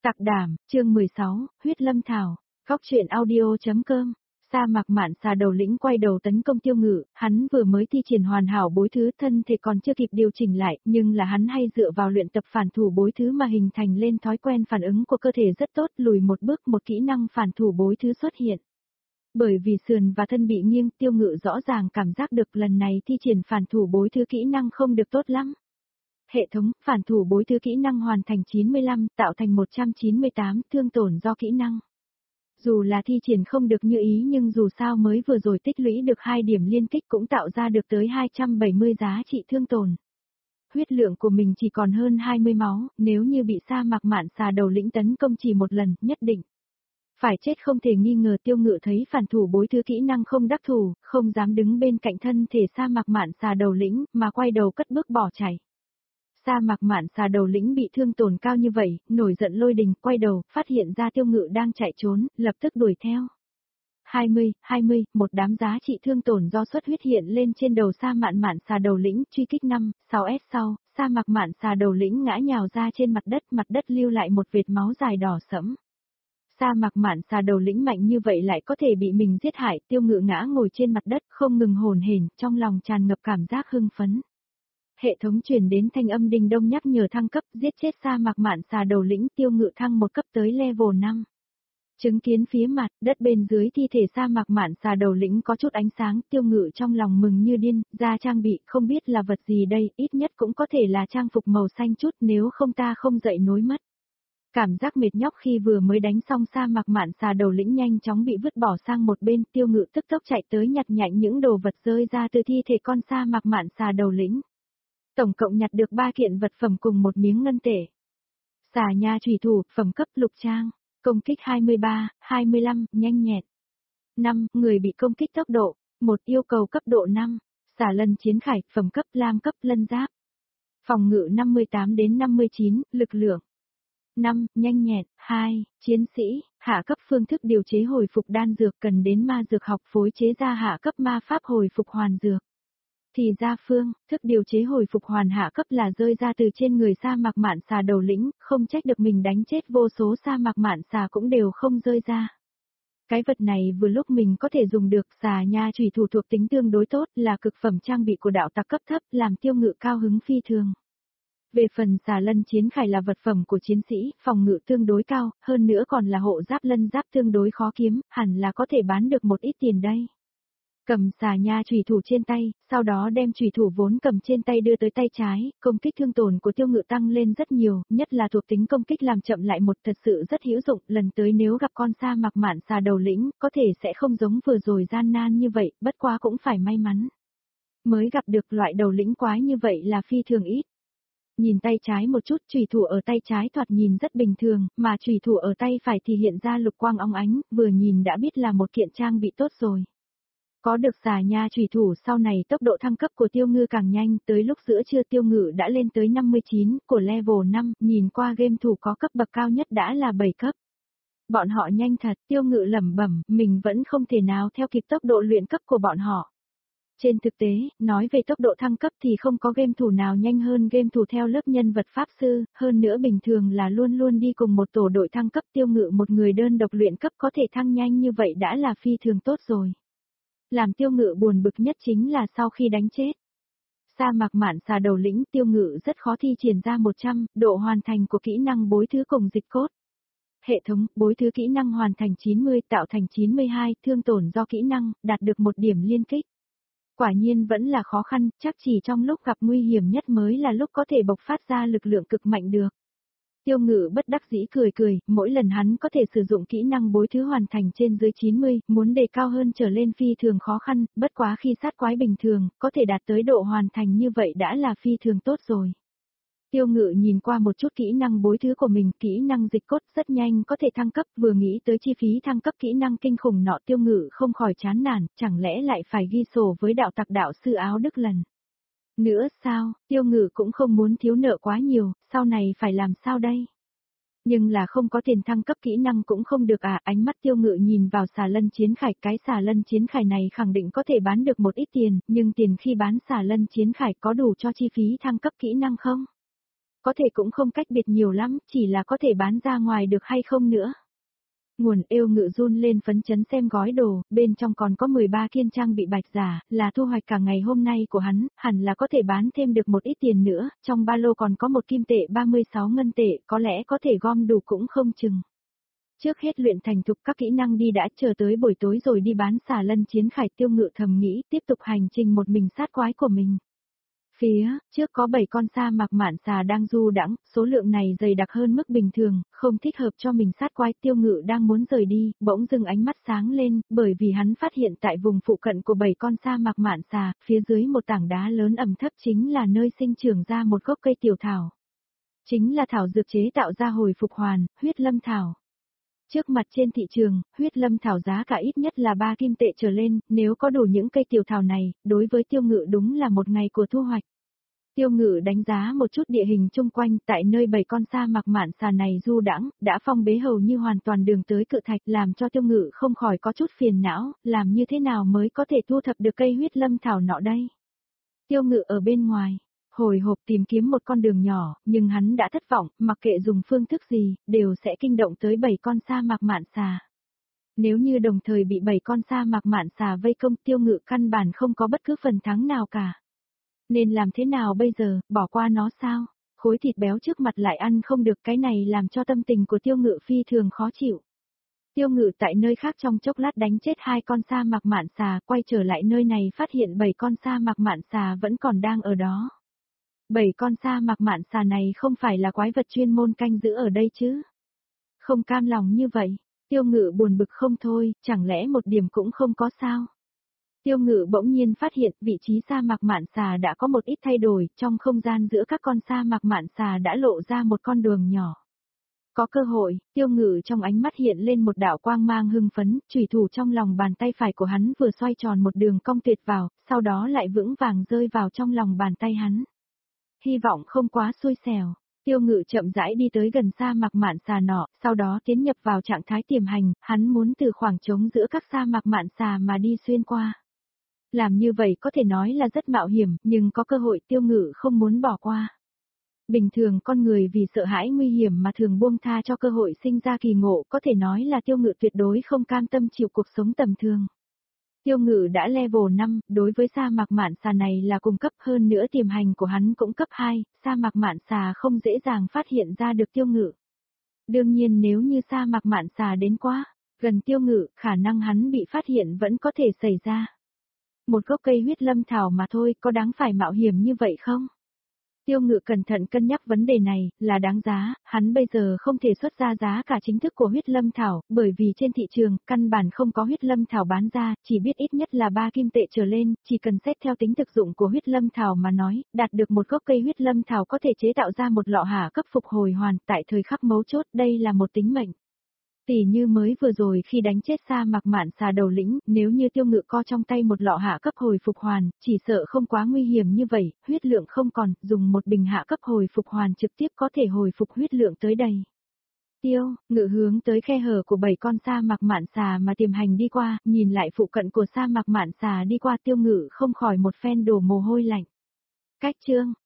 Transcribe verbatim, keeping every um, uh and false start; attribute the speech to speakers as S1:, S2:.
S1: Tặc đảm, chương mười sáu, huyết lâm thảo, góc truyện audio.com. Sa Mạc Mạn Xà đầu lĩnh quay đầu tấn công Tiêu Ngự, hắn vừa mới thi triển hoàn hảo bối thứ, thân thể còn chưa kịp điều chỉnh lại, nhưng là hắn hay dựa vào luyện tập phản thủ bối thứ mà hình thành lên thói quen phản ứng của cơ thể rất tốt, lùi một bước một kỹ năng phản thủ bối thứ xuất hiện. Bởi vì sườn và thân bị nghiêng, Tiêu Ngự rõ ràng cảm giác được lần này thi triển phản thủ bối thứ kỹ năng không được tốt lắm. Hệ thống, phản thủ bối thứ kỹ năng hoàn thành chín mươi lăm, tạo thành một trăm chín mươi tám, thương tổn do kỹ năng. Dù là thi triển không được như ý nhưng dù sao mới vừa rồi tích lũy được hai điểm liên kích cũng tạo ra được tới hai trăm bảy mươi giá trị thương tổn. Huyết lượng của mình chỉ còn hơn hai mươi máu, nếu như bị Sa Mạc Mạn Xà đầu lĩnh tấn công chỉ một lần, nhất định phải chết không thể nghi ngờ. Tiêu Ngự thấy phản thủ bối thứ kỹ năng không đắc thủ, không dám đứng bên cạnh thân thể Sa Mạc Mạn Xà đầu lĩnh, mà quay đầu cất bước bỏ chạy. Sa Mạc Mạn Xà đầu lĩnh bị thương tổn cao như vậy, nổi giận lôi đình, quay đầu, phát hiện ra Tiêu Ngự đang chạy trốn, lập tức đuổi theo. hai mươi, hai mươi, một đám giá trị thương tổn do xuất huyết hiện lên trên đầu Sa Mạc Mạn Xà đầu lĩnh, truy kích năm, sáu S sau, Sa Mạc Mạn Xà đầu lĩnh ngã nhào ra trên mặt đất, mặt đất lưu lại một vệt máu dài đỏ sẫm. Sa Mạc Mạn Xà đầu lĩnh mạnh như vậy lại có thể bị mình giết hại, Tiêu Ngự ngã ngồi trên mặt đất, không ngừng hồn hển, trong lòng tràn ngập cảm giác hưng phấn. Hệ thống truyền đến thanh âm đình đông nhắc nhở thăng cấp, giết chết Sa Mạc Mạn Xà đầu lĩnh. Tiêu Ngự thăng một cấp tới level năm. Chứng kiến phía mặt, đất bên dưới thi thể Sa Mạc Mạn Xà đầu lĩnh có chút ánh sáng, Tiêu Ngự trong lòng mừng như điên, ra trang bị, không biết là vật gì đây, ít nhất cũng có thể là trang phục màu xanh chút, nếu không ta không dậy nối mất. Cảm giác mệt nhọc khi vừa mới đánh xong Sa Mạc Mạn Xà đầu lĩnh nhanh chóng bị vứt bỏ sang một bên, Tiêu Ngự tức tốc chạy tới nhặt nhạnh những đồ vật rơi ra từ thi thể con Sa Mạc Mạn Xà đầu lĩnh. Tổng cộng nhặt được ba kiện vật phẩm cùng một miếng ngân tệ. Xà nha chủy thủ, phẩm cấp lục trang, công kích hai mươi ba, hai mươi lăm, nhanh nhẹn. năm. Người bị công kích tốc độ, một yêu cầu cấp độ năm. Xà lân chiến khải, phẩm cấp lam cấp lân giáp. Phòng ngự năm mươi tám đến năm mươi chín, lực lượng. năm. Nhanh nhẹn. hai. Chiến sĩ, hạ cấp phương thức điều chế hồi phục đan dược cần đến ma dược học phối chế ra hạ cấp ma pháp hồi phục hoàn dược. Thì ra phương, thức điều chế hồi phục hoàn hạ cấp là rơi ra từ trên người Sa Mạc Mạn Xà đầu lĩnh, không trách được mình đánh chết vô số Sa Mạc Mạn Xà cũng đều không rơi ra. Cái vật này vừa lúc mình có thể dùng được. Xà nha chủy thủ thuộc tính tương đối tốt, là cực phẩm trang bị của đạo tặc cấp thấp, làm Tiêu Ngự cao hứng phi thường. Về phần xà lân chiến khải là vật phẩm của chiến sĩ, phòng ngự tương đối cao, hơn nữa còn là hộ giáp lân giáp tương đối khó kiếm, hẳn là có thể bán được một ít tiền đây. Cầm xà nha chủy thủ trên tay, sau đó đem chủy thủ vốn cầm trên tay đưa tới tay trái, công kích thương tổn của Tiêu Ngự tăng lên rất nhiều, nhất là thuộc tính công kích làm chậm lại một, thật sự rất hữu dụng, lần tới nếu gặp con Sa Mạc Mạn Xà đầu lĩnh, có thể sẽ không giống vừa rồi gian nan như vậy, bất quá cũng phải may mắn. Mới gặp được loại đầu lĩnh quái như vậy là phi thường ít. Nhìn tay trái một chút, chủy thủ ở tay trái thoạt nhìn rất bình thường, mà chủy thủ ở tay phải thì hiện ra lục quang óng ánh, vừa nhìn đã biết là một kiện trang bị tốt rồi. Có được xà nha chủy thủ sau này tốc độ thăng cấp của Tiêu Ngư càng nhanh, tới lúc giữa trưa Tiêu Ngự đã lên tới năm mươi chín, của level năm, nhìn qua game thủ có cấp bậc cao nhất đã là bảy cấp. Bọn họ nhanh thật, Tiêu Ngự lẩm bẩm, mình vẫn không thể nào theo kịp tốc độ luyện cấp của bọn họ. Trên thực tế, nói về tốc độ thăng cấp thì không có game thủ nào nhanh hơn game thủ theo lớp nhân vật pháp sư, hơn nữa bình thường là luôn luôn đi cùng một tổ đội thăng cấp. Tiêu Ngự một người đơn độc luyện cấp có thể thăng nhanh như vậy đã là phi thường tốt rồi. Làm Tiêu Ngự buồn bực nhất chính là sau khi đánh chết Sa Mạc Mạn Xà đầu lĩnh, Tiêu Ngự rất khó thi triển ra một trăm, độ hoàn thành của kỹ năng bối thứ cùng dịch cốt. Hệ thống, bối thứ kỹ năng hoàn thành chín mươi, tạo thành chín mươi hai, thương tổn do kỹ năng, đạt được một điểm liên kích. Quả nhiên vẫn là khó khăn, chắc chỉ trong lúc gặp nguy hiểm nhất mới là lúc có thể bộc phát ra lực lượng cực mạnh được. Tiêu Ngự bất đắc dĩ cười cười, mỗi lần hắn có thể sử dụng kỹ năng bối thứ hoàn thành trên dưới chín mươi, muốn đề cao hơn trở lên phi thường khó khăn, bất quá khi sát quái bình thường, có thể đạt tới độ hoàn thành như vậy đã là phi thường tốt rồi. Tiêu Ngự nhìn qua một chút kỹ năng bối thứ của mình, kỹ năng dịch cốt rất nhanh có thể thăng cấp, vừa nghĩ tới chi phí thăng cấp kỹ năng kinh khủng nọ Tiêu Ngự không khỏi chán nản, chẳng lẽ lại phải ghi sổ với đạo tặc đạo sư áo Đức lần nữa sao? Tiêu Ngự cũng không muốn thiếu nợ quá nhiều, sau này phải làm sao đây? Nhưng là không có tiền thăng cấp kỹ năng cũng không được à, ánh mắt Tiêu Ngự nhìn vào xà lân chiến khải, cái xà lân chiến khải này khẳng định có thể bán được một ít tiền, nhưng tiền khi bán xà lân chiến khải có đủ cho chi phí thăng cấp kỹ năng không? có thể cũng không cách biệt nhiều lắm, chỉ là có thể bán ra ngoài được hay không nữa. Nguồn Êu Ngự run lên phấn chấn xem gói đồ, bên trong còn có mười ba kiên trang bị bạch giả, là thu hoạch cả ngày hôm nay của hắn, hẳn là có thể bán thêm được một ít tiền nữa, trong ba lô còn có một kim tệ ba mươi sáu ngân tệ, có lẽ có thể gom đủ cũng không chừng. Trước hết luyện thành thục các kỹ năng đi đã, chờ tới buổi tối rồi đi bán xà lân chiến khải. Tiêu Ngự thầm nghĩ, tiếp tục hành trình một mình sát quái của mình. Phía trước có bảy con sa mạc mạn xà đang du đãng, số lượng này dày đặc hơn mức bình thường, không thích hợp cho mình sát quái. Tiêu Ngự đang muốn rời đi, bỗng dưng ánh mắt sáng lên, bởi vì hắn phát hiện tại vùng phụ cận của bảy con sa mạc mạn xà, phía dưới một tảng đá lớn ẩm thấp chính là nơi sinh trưởng ra một gốc cây tiểu thảo. Chính là thảo dược chế tạo ra hồi phục hoàn, huyết lâm thảo. Trước mặt trên thị trường, huyết lâm thảo giá cả ít nhất là ba kim tệ trở lên, nếu có đủ những cây tiểu thảo này, đối với Tiêu Ngự đúng là một ngày của thu hoạch. Tiêu Ngự đánh giá một chút địa hình chung quanh, tại nơi bảy con sa mạc mạn xà này du đãng, đã phong bế hầu như hoàn toàn đường tới cự thạch, làm cho Tiêu Ngự không khỏi có chút phiền não, làm như thế nào mới có thể thu thập được cây huyết lâm thảo nọ đây. Tiêu Ngự ở bên ngoài, hồi hộp tìm kiếm một con đường nhỏ, nhưng hắn đã thất vọng, mặc kệ dùng phương thức gì, đều sẽ kinh động tới bảy con sa mạc mạn xà. Nếu như đồng thời bị bảy con sa mạc mạn xà vây công, Tiêu Ngự căn bản không có bất cứ phần thắng nào cả. Nên làm thế nào bây giờ, bỏ qua nó sao? Khối thịt béo trước mặt lại ăn không được, cái này làm cho tâm tình của Tiêu Ngự phi thường khó chịu. Tiêu Ngự tại nơi khác trong chốc lát đánh chết hai con sa mạc mạn xà, quay trở lại nơi này phát hiện bảy con sa mạc mạn xà vẫn còn đang ở đó. Bảy con sa mạc mạn xà này không phải là quái vật chuyên môn canh giữ ở đây chứ? Không cam lòng như vậy, Tiêu Ngự buồn bực không thôi, chẳng lẽ một điểm cũng không có sao? Tiêu Ngự bỗng nhiên phát hiện vị trí sa mạc mạn xà đã có một ít thay đổi, trong không gian giữa các con sa mạc mạn xà đã lộ ra một con đường nhỏ. Có cơ hội, Tiêu Ngự trong ánh mắt hiện lên một đạo quang mang hưng phấn, chùy thủ trong lòng bàn tay phải của hắn vừa xoay tròn một đường cong tuyệt vào, sau đó lại vững vàng rơi vào trong lòng bàn tay hắn. Hy vọng không quá xui xẻo. Tiêu Ngự chậm rãi đi tới gần sa mạc mạn xà nọ, sau đó tiến nhập vào trạng thái tiềm hành, hắn muốn từ khoảng trống giữa các sa mạc mạn xà mà đi xuyên qua. Làm như vậy có thể nói là rất mạo hiểm, nhưng có cơ hội Tiêu Ngự không muốn bỏ qua. Bình thường con người vì sợ hãi nguy hiểm mà thường buông tha cho cơ hội sinh ra kỳ ngộ, có thể nói là Tiêu Ngự tuyệt đối không cam tâm chịu cuộc sống tầm thường. Tiêu Ngự đã level năm, đối với sa mạc mạn xà này là cung cấp, hơn nữa tiềm hành của hắn cũng cấp hai, sa mạc mạn xà không dễ dàng phát hiện ra được Tiêu Ngự. Đương nhiên nếu như sa mạc mạn xà đến quá gần Tiêu Ngự, khả năng hắn bị phát hiện vẫn có thể xảy ra. Một gốc cây huyết lâm thảo mà thôi, có đáng phải mạo hiểm như vậy không? Tiêu Ngự cẩn thận cân nhắc vấn đề này, là đáng giá, hắn bây giờ không thể xuất ra giá cả chính thức của huyết lâm thảo, bởi vì trên thị trường, căn bản không có huyết lâm thảo bán ra, chỉ biết ít nhất là ba kim tệ trở lên, chỉ cần xét theo tính thực dụng của huyết lâm thảo mà nói, đạt được một gốc cây huyết lâm thảo có thể chế tạo ra một lọ hạ cấp phục hồi hoàn, tại thời khắc mấu chốt, đây là một tính mệnh. Tỉ như mới vừa rồi khi đánh chết sa mạc mạn xà đầu lĩnh, nếu như Tiêu Ngự co trong tay một lọ hạ cấp hồi phục hoàn, chỉ sợ không quá nguy hiểm như vậy, huyết lượng không còn, dùng một bình hạ cấp hồi phục hoàn trực tiếp có thể hồi phục huyết lượng tới đây. Tiêu Ngự hướng tới khe hở của bảy con sa mạc mạn xà mà tiềm hành đi qua, nhìn lại phụ cận của sa mạc mạn xà đi qua, Tiêu Ngự không khỏi một phen đổ mồ hôi lạnh. Cách chương